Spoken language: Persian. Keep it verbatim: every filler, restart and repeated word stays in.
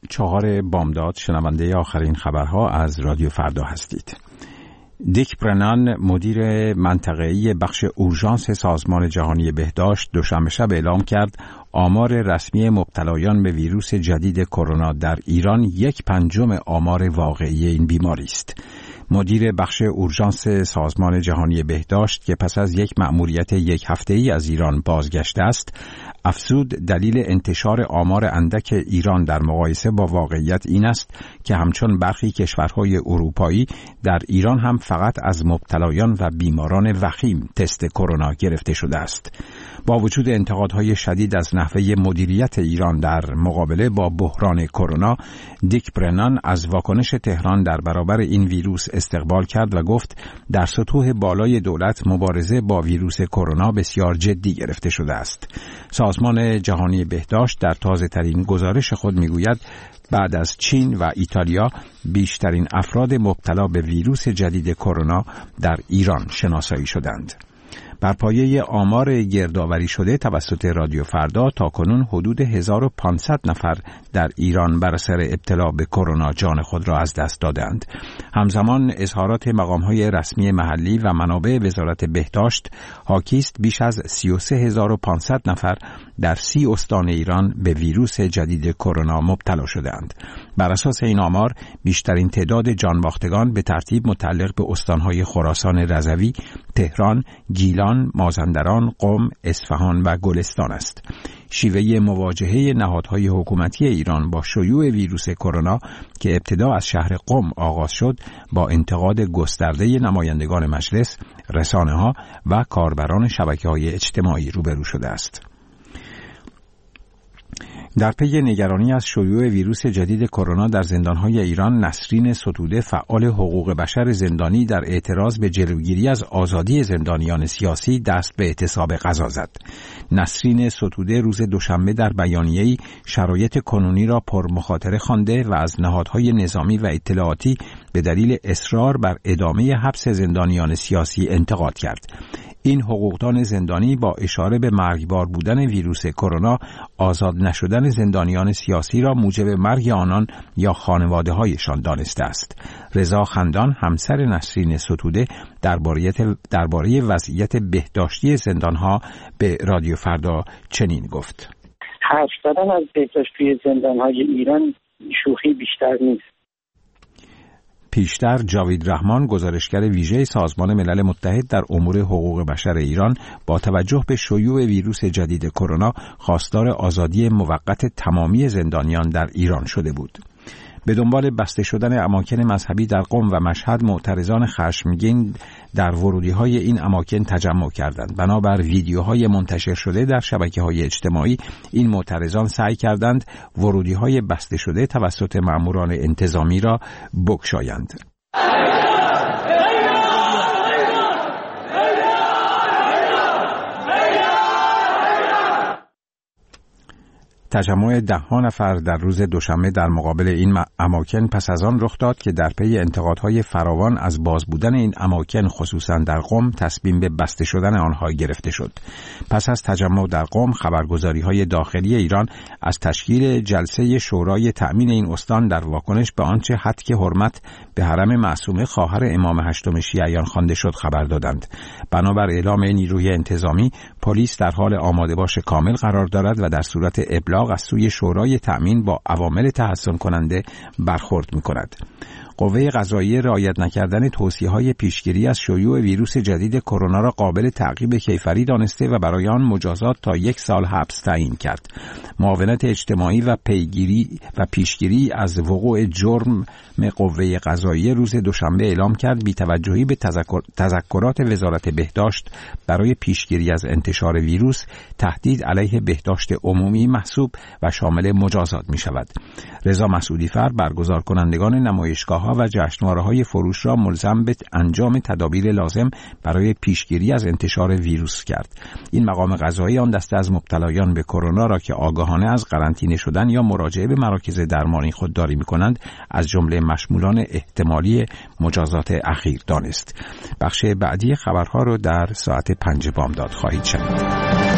چهار بامداد شنونده آخرین خبرها از رادیو فردا هستید. دیک برنان مدیر منطقه‌ای بخش اورژانس سازمان جهانی بهداشت دوشنبه شب اعلام کرد آمار رسمی مبتلایان به ویروس جدید کرونا در ایران یک پنجم آمار واقعی این بیماری است. مدیر بخش اورژانس سازمان جهانی بهداشت که پس از یک مأموریت یک هفته‌ای از ایران بازگشته است، افزود دلیل انتشار آمار اندک ایران در مقایسه با واقعیت این است که همچون برخی کشورهای اروپایی در ایران هم فقط از مبتلایان و بیماران وخیم تست کرونا گرفته شده است. با وجود انتقادهای شدید از نحوه مدیریت ایران در مقابله با بحران کرونا، دیک برنان از واکنش تهران در برابر این ویروس استقبال کرد و گفت در سطوح بالای دولت مبارزه با ویروس کرونا بسیار جدی گرفته شده است. سازمان جهانی بهداشت در تازه‌ترین گزارش خود میگوید بعد از چین و ایتالیا بیشترین افراد مبتلا به ویروس جدید کرونا در ایران شناسایی شدند. بر پایه آمار گردآوری شده توسط رادیو فردا تاکنون حدود هزار و پانصد نفر در ایران بر اثر ابتلا به کرونا جان خود را از دست دادند. همزمان اظهارات مقام‌های رسمی محلی و منابع وزارت بهداشت حاکی است بیش از سی و سه هزار و پانصد نفر در سی استان ایران به ویروس جدید کرونا مبتلا شدند. بر اساس این آمار بیشترین تعداد جانباختگان به ترتیب متعلق به استان‌های خراسان رضوی، تهران، گیلان، مازندران، قم، اصفهان و گلستان است. شیوه مواجهه نهادهای حکومتی ایران با شیوع ویروس کرونا که ابتدا از شهر قم آغاز شد با انتقاد گسترده نمایندگان مجلس، رسانه‌ها و کاربران شبکه‌های اجتماعی روبرو شده است. در پی نگرانی از شیوع ویروس جدید کرونا در زندانهای ایران، نسرین ستوده فعال حقوق بشر زندانی در اعتراض به جلوگیری از آزادی زندانیان سیاسی دست به اعتصاب غذا زد. نسرین ستوده روز دوشنبه در بیانیه‌ای شرایط کنونی را پرمخاطره خوانده و از نهادهای نظامی و اطلاعاتی به دلیل اصرار بر ادامه حبس زندانیان سیاسی انتقاد کرد. این حقوقدان زندانی با اشاره به مرگبار بودن ویروس کرونا، آزاد نشدن زندانیان سیاسی را موجب مرگ آنان یا خانواده‌هایشان دانسته است. رضا خندان همسر نسرین ستوده درباره درباره وضعیت بهداشتی زندانها به رادیو فردا چنین گفت: حرف زدن از بهداشتی زندانهای ایران شوخی بیشتر نیست. پیشتر جاوید رحمان، گزارشگر ویژه سازمان ملل متحد در امور حقوق بشر ایران، با توجه به شیوع ویروس جدید کرونا خواستار آزادی موقت تمامی زندانیان در ایران شده بود. به دنبال بسته شدن اماکن مذهبی در قم و مشهد، معترضان خشمگین در ورودی‌های این اماکن تجمع کردند. بنابر ویدیوهای منتشر شده در شبکه‌های اجتماعی، این معترضان سعی کردند ورودی‌های بسته شده توسط مأموران انتظامی را بگشایند. تجمع ده ها نفر در روز دوشنبه در مقابل این اماکن پس از آن رخ داد که در پی انتقادهای فراوان از باز بودن این اماکن خصوصا در قم تصمیم به بسته شدن آنها گرفته شد. پس از تجمع در قم، خبرگزاری‌های داخلی ایران از تشکیل جلسه شورای تأمین این استان در واکنش به آنچه هتک حرمت به حرم معصومه خواهر امام هشتم شیعیان خوانده شد خبر دادند. بنابر اعلام نیروی انتظامی، پلیس در حال آماده باش کامل قرار دارد و در صورت ابلاغ از سوی شورای تأمین با عوامل تحسن کننده برخورد می‌کند. قوه قضاییه رعایت نکردن توصیه‌های پیشگیری از شیوع ویروس جدید کرونا را قابل تعقیب کیفری دانسته و برای آن مجازات تا یک سال حبس تعیین کرد. معاونت اجتماعی و پیگیری و پیشگیری از وقوع جرم قوه قضاییه روز دوشنبه اعلام کرد بی‌توجهی به تذکر... تذکرات وزارت بهداشت برای پیشگیری از انتشار ویروس، تهدید علیه بهداشت عمومی محسوب و شامل مجازات می‌شود. رضا مسعودی فر برگزار کنندگان نمایشگاه‌ها و جشنواره‌های فروش را ملزم به انجام تدابیر لازم برای پیشگیری از انتشار ویروس کرد. این مقام قضایی آن دسته از مبتلایان به کرونا را که آگاهانه از قرنطینه شدن یا مراجعه به مراکز درمانی خودداری می‌کنند از جمله مشمولان احتمالی مجازات اخیر دانست. بخش بعدی خبرها را در ساعت پنج بامداد خواهید شنید.